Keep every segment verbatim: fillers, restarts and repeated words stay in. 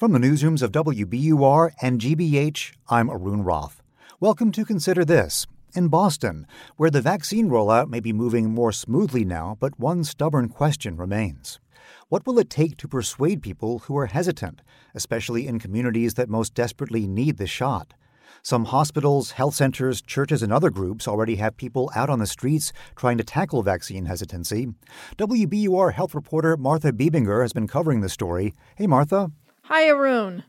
From the newsrooms of W B U R and G B H, I'm Arun Roth. Welcome to Consider This. In Boston, where the vaccine rollout may be moving more smoothly now, but one stubborn question remains. What will it take to persuade people who are hesitant, especially in communities that most desperately need the shot? Some hospitals, health centers, churches, and other groups already have people out on the streets trying to tackle vaccine hesitancy. W B U R health reporter Martha Biebinger has been covering the story. Hey, Martha. Hi, Arun.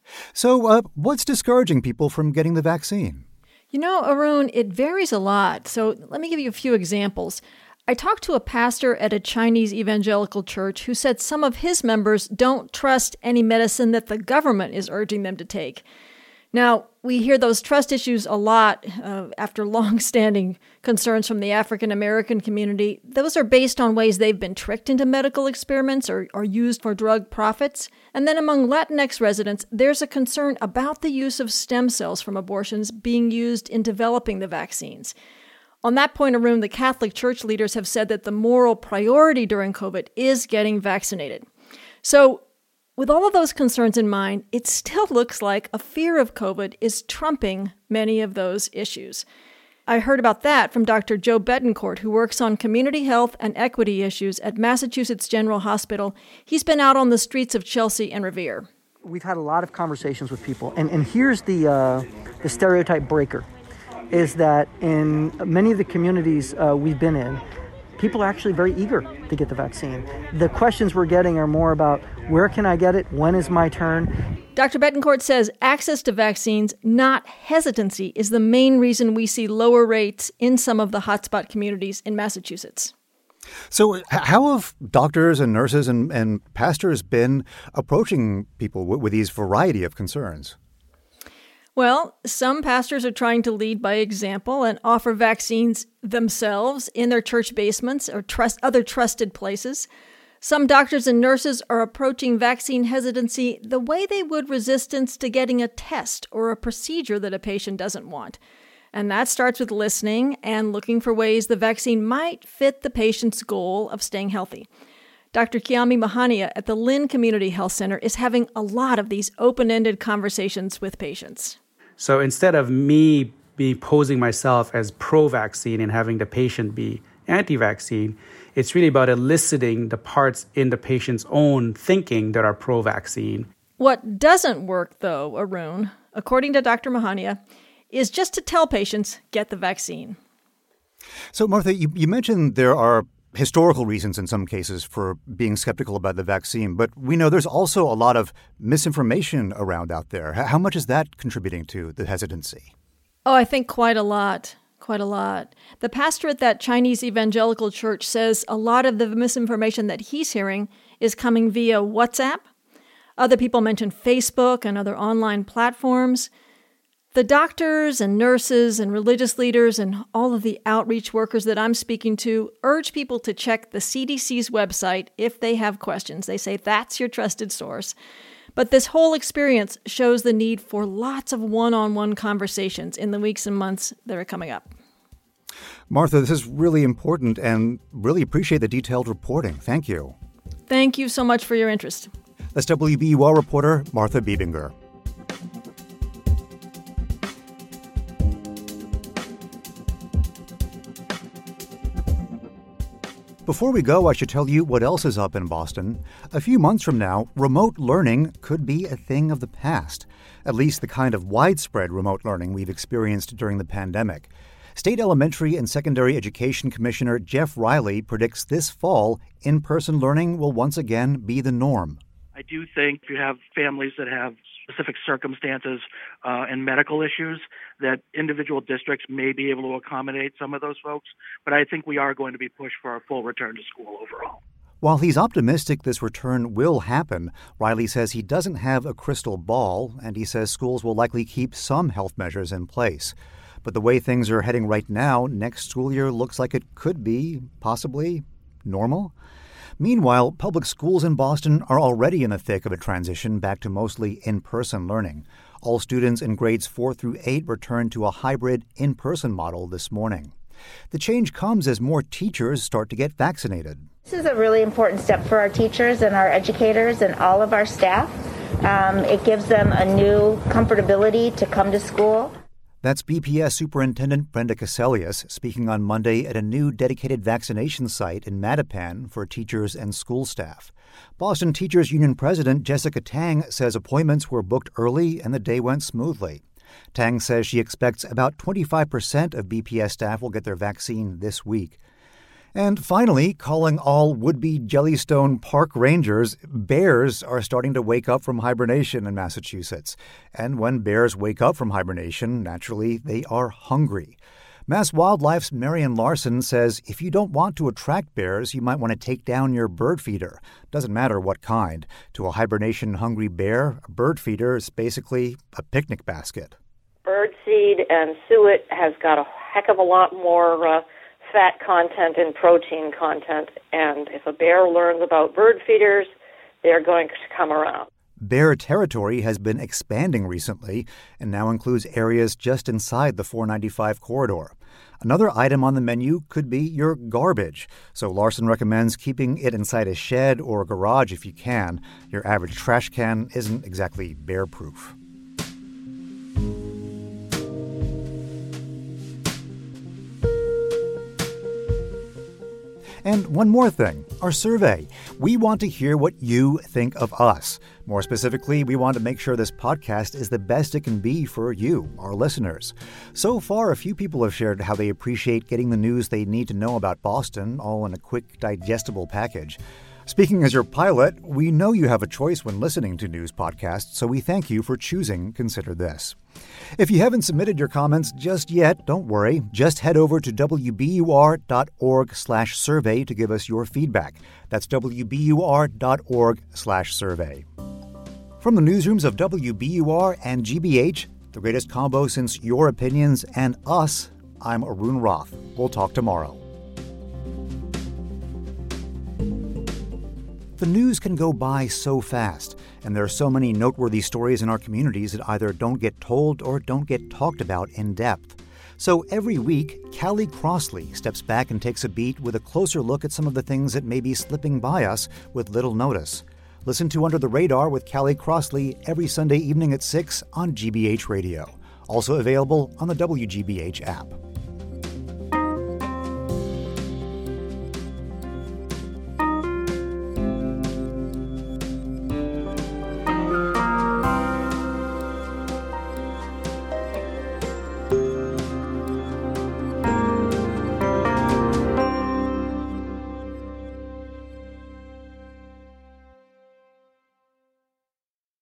So, uh, what's discouraging people from getting the vaccine? You know, Arun, it varies a lot. So let me give you a few examples. I talked to a pastor at a Chinese evangelical church who said some of his members don't trust any medicine that the government is urging them to take. Now, we hear those trust issues a lot uh, after long-standing concerns from the African-American community. Those are based on ways they've been tricked into medical experiments or, or used for drug profits. And then among Latinx residents, there's a concern about the use of stem cells from abortions being used in developing the vaccines. On that point, Arun, the Catholic Church leaders have said that the moral priority during COVID is getting vaccinated. So, with all of those concerns in mind, it still looks like a fear of COVID is trumping many of those issues. I heard about that from Doctor Joe Betancourt, who works on community health and equity issues at Massachusetts General Hospital. He's been out on the streets of Chelsea and Revere. We've had a lot of conversations with people, and, and here's the uh, the stereotype breaker, is that in many of the communities uh, we've been in, people are actually very eager to get the vaccine. The questions we're getting are more about, where can I get it? When is my turn? Doctor Betancourt says access to vaccines, not hesitancy, is the main reason we see lower rates in some of the hotspot communities in Massachusetts. So how have doctors and nurses and, and pastors been approaching people with, with these variety of concerns? Well, some pastors are trying to lead by example and offer vaccines themselves in their church basements or trust other trusted places. Some doctors and nurses are approaching vaccine hesitancy the way they would resistance to getting a test or a procedure that a patient doesn't want. And that starts with listening and looking for ways the vaccine might fit the patient's goal of staying healthy. Doctor Kiami Mahania at the Lynn Community Health Center is having a lot of these open-ended conversations with patients. So instead of me be posing myself as pro-vaccine and having the patient be anti-vaccine, it's really about eliciting the parts in the patient's own thinking that are pro-vaccine. What doesn't work, though, Arun, according to Doctor Mahania, is just to tell patients, get the vaccine. So, Martha, you, you mentioned there are historical reasons in some cases for being skeptical about the vaccine, but we know there's also a lot of misinformation around out there. How much is that contributing to the hesitancy? Oh, I think quite a lot, quite a lot. The pastor at that Chinese evangelical church says a lot of the misinformation that he's hearing is coming via WhatsApp. Other people mention Facebook and other online platforms. The doctors and nurses and religious leaders and all of the outreach workers that I'm speaking to urge people to check the C D C's website if they have questions. They say that's your trusted source. But this whole experience shows the need for lots of one-on-one conversations in the weeks and months that are coming up. Martha, this is really important and really appreciate the detailed reporting. Thank you. Thank you so much for your interest. That's W B U R reporter Martha Biebinger. Before we go, I should tell you what else is up in Boston. A few months from now, remote learning could be a thing of the past, at least the kind of widespread remote learning we've experienced during the pandemic. State Elementary and Secondary Education Commissioner Jeff Riley predicts this fall, in-person learning will once again be the norm. I do think if you have families that have specific circumstances uh, and medical issues, that individual districts may be able to accommodate some of those folks. But I think we are going to be pushed for a full return to school overall. While he's optimistic this return will happen, Riley says he doesn't have a crystal ball, and he says schools will likely keep some health measures in place. But the way things are heading right now, next school year looks like it could be, possibly, normal. Meanwhile, public schools in Boston are already in the thick of a transition back to mostly in-person learning. All students in grades four through eight returned to a hybrid in-person model this morning. The change comes as more teachers start to get vaccinated. This is a really important step for our teachers and our educators and all of our staff. Um, it gives them a new comfortability to come to school. That's B P S Superintendent Brenda Cassellius speaking on Monday at a new dedicated vaccination site in Mattapan for teachers and school staff. Boston Teachers Union President Jessica Tang says appointments were booked early and the day went smoothly. Tang says she expects about twenty-five percent of B P S staff will get their vaccine this week. And finally, calling all would-be Jellystone Park rangers, bears are starting to wake up from hibernation in Massachusetts. And when bears wake up from hibernation, naturally, they are hungry. Mass Wildlife's Marion Larson says if you don't want to attract bears, you might want to take down your bird feeder. Doesn't matter what kind. To a hibernation-hungry bear, a bird feeder is basically a picnic basket. Birdseed and suet has got a heck of a lot more uh, fat content and protein content, and if a bear learns about bird feeders, they're going to come around. Bear territory has been expanding recently and now includes areas just inside the four ninety-five corridor. Another item on the menu could be your garbage, so Larson recommends keeping it inside a shed or a garage if you can. Your average trash can isn't exactly bear-proof. And one more thing, our survey. We want to hear what you think of us. More specifically, we want to make sure this podcast is the best it can be for you, our listeners. So far, a few people have shared how they appreciate getting the news they need to know about Boston, all in a quick, digestible package. Speaking as your pilot, we know you have a choice when listening to news podcasts, so we thank you for choosing Consider This. If you haven't submitted your comments just yet, don't worry. Just head over to W B U R dot org slash survey to give us your feedback. That's W B U R dot org slash survey. From the newsrooms of W B U R and G B H, the greatest combo since your opinions and us, I'm Arun Roth. We'll talk tomorrow. The news can go by so fast, and there are so many noteworthy stories in our communities that either don't get told or don't get talked about in depth. So every week, Callie Crossley steps back and takes a beat with a closer look at some of the things that may be slipping by us with little notice. Listen to Under the Radar with Callie Crossley every Sunday evening at six on G B H Radio. Also available on the W G B H app.